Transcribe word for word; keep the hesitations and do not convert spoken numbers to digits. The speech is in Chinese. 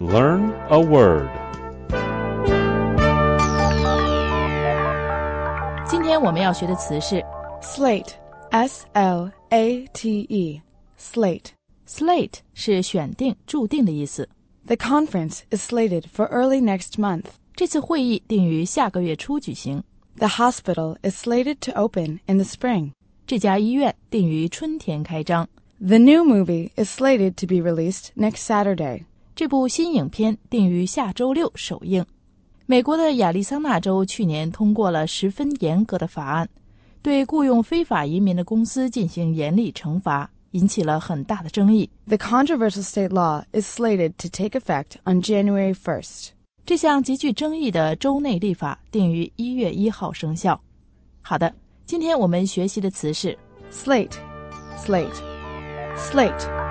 Learn a word. 今天我们要学的词是 Slate, S L A T E, slate. Slate 是选定、注定的意思。 The conference is slated for early next month. 这次会议定于下个月初举行。 The hospital is slated to open in the spring. 这家医院定于春天开张。 The new movie is slated to be released next Saturday. 这部新影片定于下周六首映。美国的亚利桑那州去年通过了十分严格的法案，对雇用非法移民的公司进行严厉惩罚，引起了很大的争议。 The controversial state law is slated to take effect on January first. 这项极具争议的州内立法定于一月一号生效。好的，今天我们学习的词是 Slate, slate, slate.